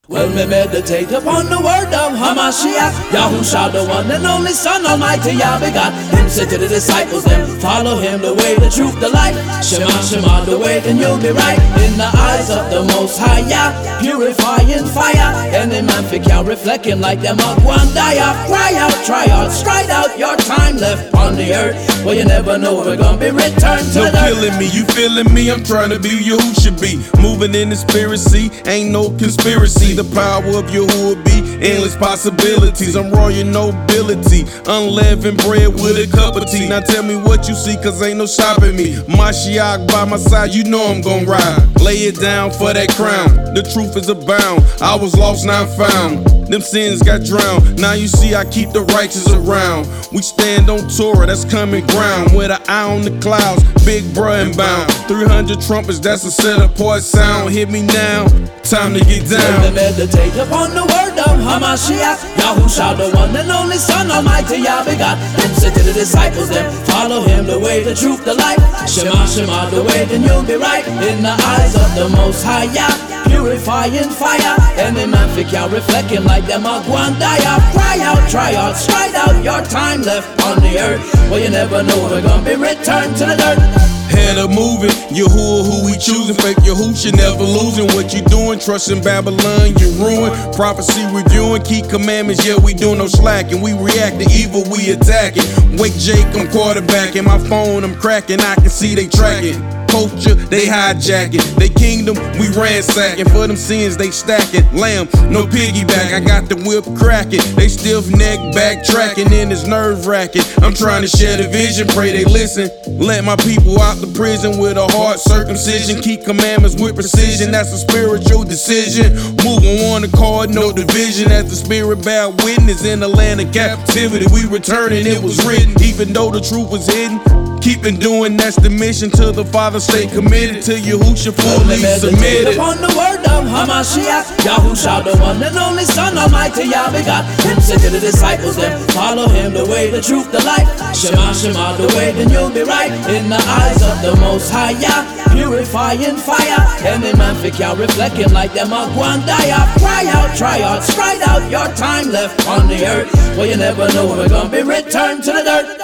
Well, me meditate upon the word of Hamashiach, Yahusha, the one and only Son, Almighty Yah begot. Him said to the disciples, them follow him, the way, the truth, the light. Shema, Shema, the way, then you'll be right in the eyes of the Most High Yah, purifying fire. Any man fi can reflect him like them up one die. Cry out, try out, stride out your time left on the earth. Well, you never know we're gonna be returned to the dirt. No killing me, you feeling me? I'm trying to be you who should be. Moving in the conspiracy, ain't no conspiracy. The power of Yahuwah be endless possibilities. I'm royal nobility, unleavened bread with a cup of tea. Now tell me what you see, cause ain't no stopping me. Mashiach by my side, you know I'm gon' ride. Lay it down for that crown. The truth is abound. I was lost, now I'm found. Them sins got drowned. Now you see I keep the righteous around. We stand on Torah, that's common ground. With an eye on the clouds, big bruh and bound. 300 trumpets, that's a set apart sound. Hit me now, time to get down. So meditate upon the word of Hamashiach, Yahusha, the one and only Son, Almighty Yah begot. Him said to the disciples, them follow him, the way, the truth, the light. Shema, Shema, the way, then you'll be right in the eyes of the Most High Yah, purifying fire. Any man fi can reflect him like them a Gwandaya. Cry out, try out, stride out your time left on the earth. Well, you never know we're gonna be returned to the dirt. Head of moving, Yahuwah who we choosing. Fake Yahusha never losing. What you doing? Trusting Babylon, you ruin. Prophecy reviewing, keep commandments, yeah we do no slacking. We react to evil, we attacking. Wake Jake, I'm quarterbacking. My phone, I'm cracking, I can see they tracking. Culture, they hijacking. They kingdom, we ransacking. For them sins, they stacking. Lamb, no piggyback. I got the whip cracking. They stiff neck backtracking, and it's nerve wracking. I'm trying to share the vision, pray they listen. Let my people out the prison with a hard circumcision. Keep commandments with precision, that's a spiritual decision. Moving on the card, no division. As the spirit bear witness in the land of captivity, we returning, it was written. Even though the truth was hidden, keeping doing, that's the mission. To the Father, stay committed to Yahusha, fully submitted. Upon the word of Hamashiach, Yahusha, the one and only Son, Almighty Yah begot. Him said to the disciples, them follow him, the way, the truth, the light. Shema, Shema, the way, then you'll be right in the eyes of the Most High Yah, purifying fire. Any man fi can reflect him like them a Gwandaya. Cry out, try out, stride out your time left on the earth. Well, you never know we're gonna be returned to the dirt.